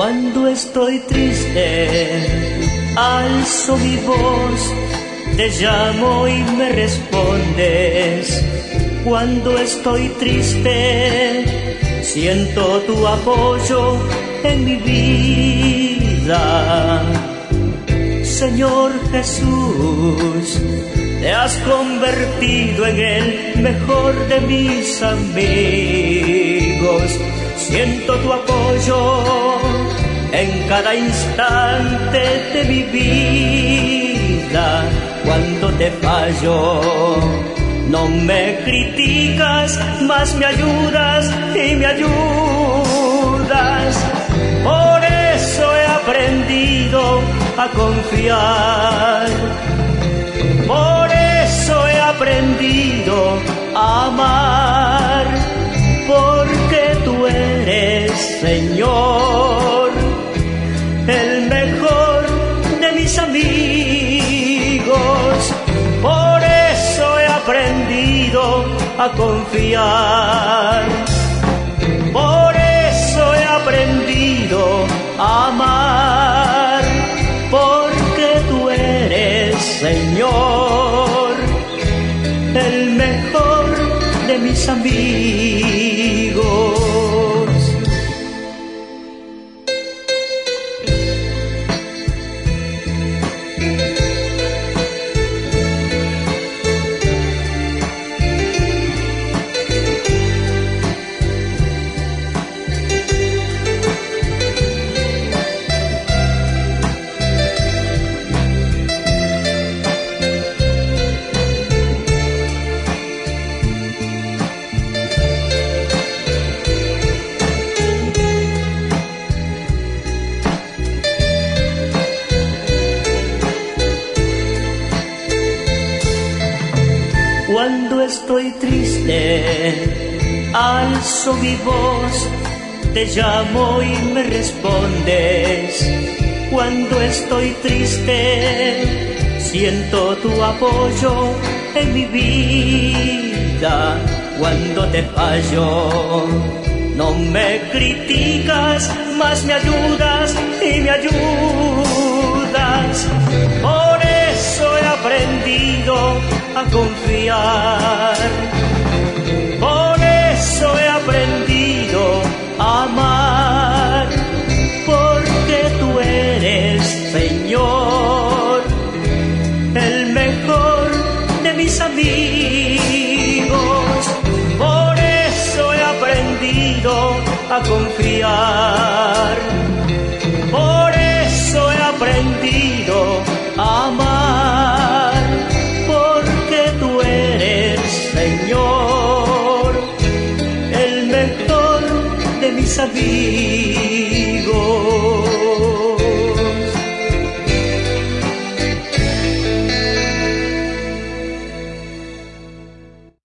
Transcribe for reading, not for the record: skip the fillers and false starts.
Cuando estoy triste, alzo mi voz, te llamo y me respondes. Cuando estoy triste, siento tu apoyo en mi vida. Señor Jesús, te has convertido en el mejor de mis amigos. Siento tu apoyo en cada instante de mi vida. Cuando te fallo, no me criticas, mas me ayudas y me ayudas. Por eso he aprendido a confiar. Por eso he aprendido a amar. Porque tú eres, Señor, el mejor de mis amigos. Por eso he aprendido a confiar. Por eso he aprendido a amar. Porque tú eres, Señor, el mejor de mis amigos. Cuando estoy triste, alzo mi voz, te llamo y me respondes. Cuando estoy triste, siento tu apoyo en mi vida. Cuando te fallo, no me criticas, mas me ayudas y me ayudas. Por eso he aprendido a confiar. Por eso he aprendido a amar. Porque tú eres, Señor, el mejor de mis amigos. Por eso he aprendido a confiar. Por eso he aprendido a amar. Porque tú eres, Señor, el mejor de mis amigos.